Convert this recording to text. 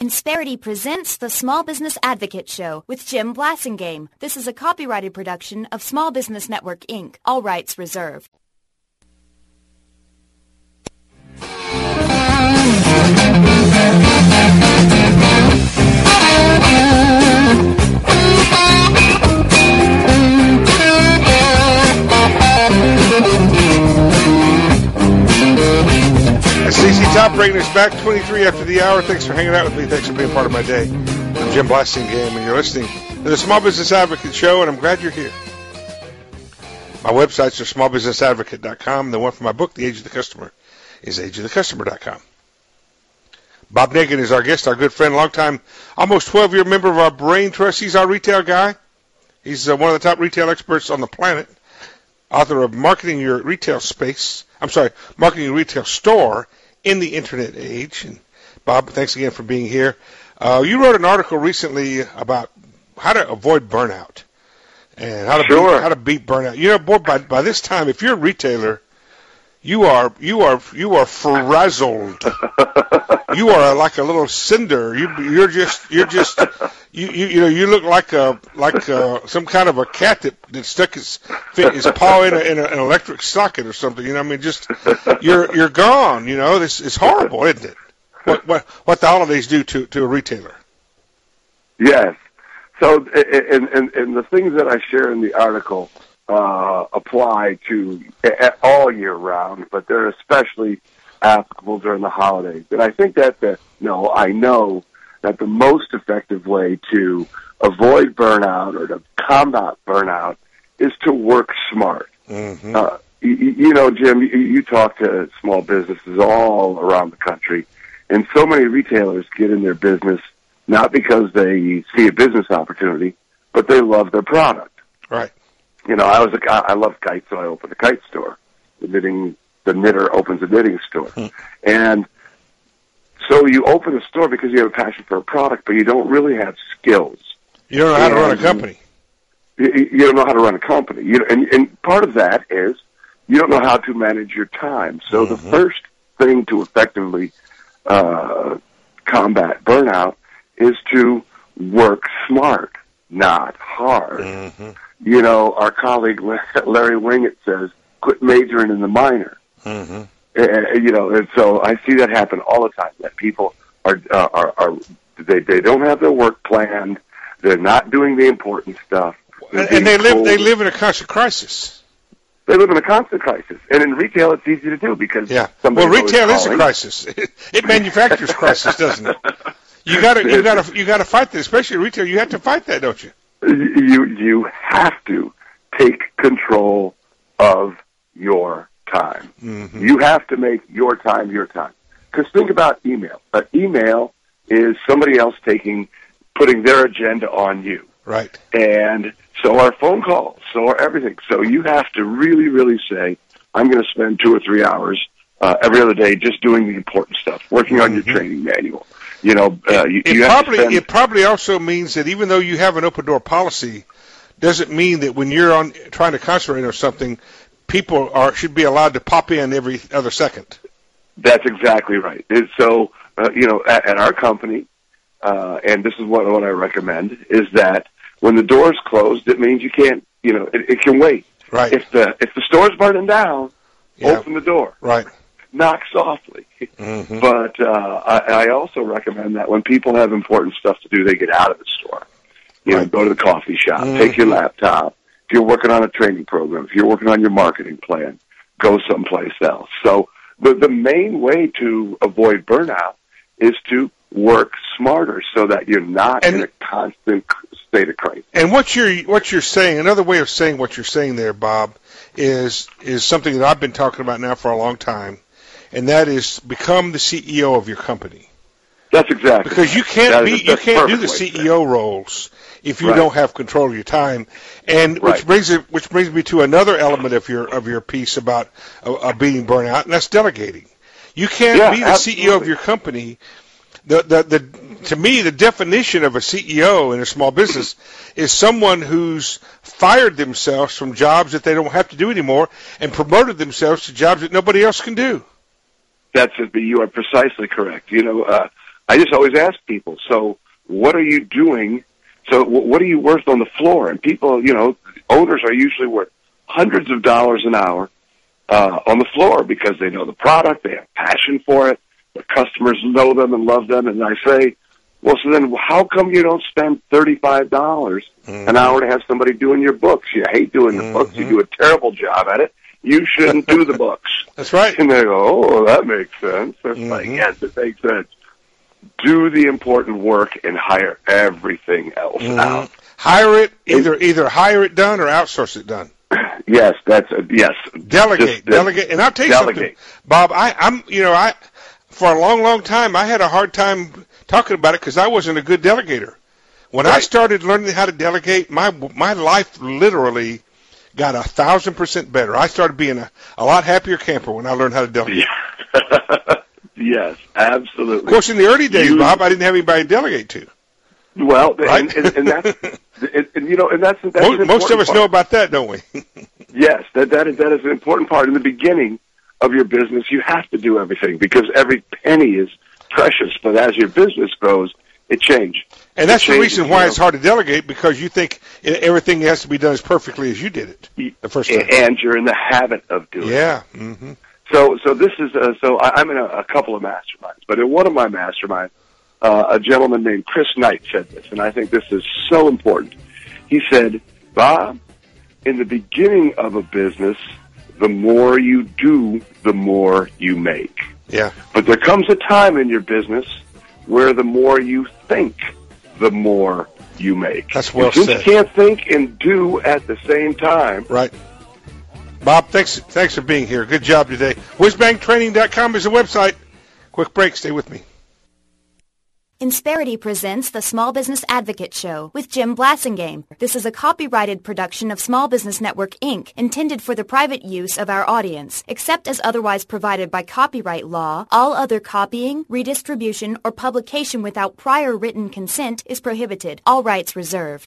Insperity presents the Small Business Advocate Show with Jim Blasingame. This is a copyrighted production of Small Business Network, Inc. All rights reserved. CC Top Rating is back 23 after the hour. Thanks for hanging out with me. Thanks for being part of my day. I'm Jim Blasingame, and you're listening to the Small Business Advocate Show, and I'm glad you're here. My websites are smallbusinessadvocate.com. The one for my book, The Age of the Customer, is ageofthecustomer.com. Bob Nagin is our guest, our good friend, longtime, almost 12-year member of our Brain Trust. He's our retail guy. He's one of the top retail experts on the planet, author of Marketing Your Retail Store in the Internet Age. And Bob, thanks again for being here. You wrote an article recently about how to avoid burnout and how to beat burnout. You know, boy, by this time, if you're a retailer, you are frazzled. You are like a little cinder. You look like some kind of a cat that stuck his paw in an electric socket or something. You know, I mean, just you're gone. You know, this is horrible, isn't it? What the holidays do to a retailer? Yes. So, and the things that I share in the article apply to all year round, but they're especially applicable during the holidays. And I think that I know that the most effective way to avoid burnout or to combat burnout is to work smart. Mm-hmm. You know, Jim, you talk to small businesses all around the country, and so many retailers get in their business not because they see a business opportunity, but they love their product. Right. You know, I love kites, so I opened a kite store. The knitter opens a knitting store. And so you open a store because you have a passion for a product, but you don't really have skills. You don't know how to run a company. You don't know how to run a company. And part of that is you don't know how to manage your time. So the first thing to effectively combat burnout is to work smart, not hard. Mm-hmm. You know, our colleague Larry Winget says, quit majoring in the minor. Mm-hmm. You know, and so I see that happen all the time, that people they don't have their work planned, they're not doing the important stuff. And they live in a constant crisis. They live in a constant crisis. And in retail, it's easy to do because retail is a crisis. It manufactures crisis, doesn't it? You gotta fight that, especially in retail. You have to fight that, don't you? You have to take control of your time. Mm-hmm. You have to make your time your time. Because think about email. An email is somebody else putting their agenda on you. Right. And so are phone calls, so are everything. So you have to really, really say, I'm going to spend 2 or 3 hours every other day just doing the important stuff, working on your training manual. You know, it probably also means that even though you have an open door policy, doesn't mean that when you're trying to concentrate on something, people should be allowed to pop in every other second. That's exactly right. So, you know, at our company, and this is what I recommend, is that when the door's closed, it means you can't, you know, it can wait. Right. If the store's burning down, open the door. Right. Knock softly. Mm-hmm. But I also recommend that when people have important stuff to do, they get out of the store. You know, go to the coffee shop, take your laptop. If you're working on a training program, if you're working on your marketing plan, go someplace else. So the main way to avoid burnout is to work smarter so that you're not in a constant state of crisis. And what you're saying, another way of saying what you're saying there, Bob, is something that I've been talking about now for a long time, and that is become the CEO of your company. That's exactly because you can't do the CEO roles if you don't have control of your time. And which brings me to another element of your piece about beating burnout, and that's delegating. You can't be the CEO of your company. To me, the definition of a CEO in a small business is someone who's fired themselves from jobs that they don't have to do anymore and promoted themselves to jobs that nobody else can do. You are precisely correct. You know, I just always ask people, so what are you doing? So what are you worth on the floor? And people, owners are usually worth hundreds of dollars an hour on the floor because they know the product, they have passion for it, the customers know them and love them. And I say, well, so then how come you don't spend $35 an hour to have somebody doing your books? You hate doing the books. You do a terrible job at it. You shouldn't do the books. That's right. And they go, oh, that makes sense. It's like, yes, it makes sense. Do the important work and hire everything else out. Hire it, either hire it done or outsource it done. Yes, yes. Delegate. And I'll tell you something, Bob, I'm for a long, long time, I had a hard time talking about it because I wasn't a good delegator. When I started learning how to delegate, my life literally got 1,000% better. I started being a lot happier camper when I learned how to delegate. Yes, absolutely. Of course, in the early days, Bob, I didn't have anybody to delegate to. Well, right? and that's most of us know about that, don't we? Yes, that is an important part. In the beginning of your business, you have to do everything because every penny is precious. But as your business grows, it changes. And that's the reason why it's hard to delegate, because you think everything has to be done as perfectly as you did it the first time. And you're in the habit of doing it. Yeah. Mm-hmm. So this is I'm in a couple of masterminds, but in one of my masterminds, a gentleman named Chris Knight said this, and I think this is so important. He said, Bob, in the beginning of a business, the more you do, the more you make. Yeah. But there comes a time in your business where the more you think, the more you make. That's well said. said. You can't think and do at the same time. Right. Bob, thanks for being here. Good job today. WhizBangTraining.com is the website. Quick break. Stay with me. Insperity presents the Small Business Advocate Show with Jim Blasingame. This is a copyrighted production of Small Business Network, Inc., intended for the private use of our audience. Except as otherwise provided by copyright law, all other copying, redistribution, or publication without prior written consent is prohibited. All rights reserved.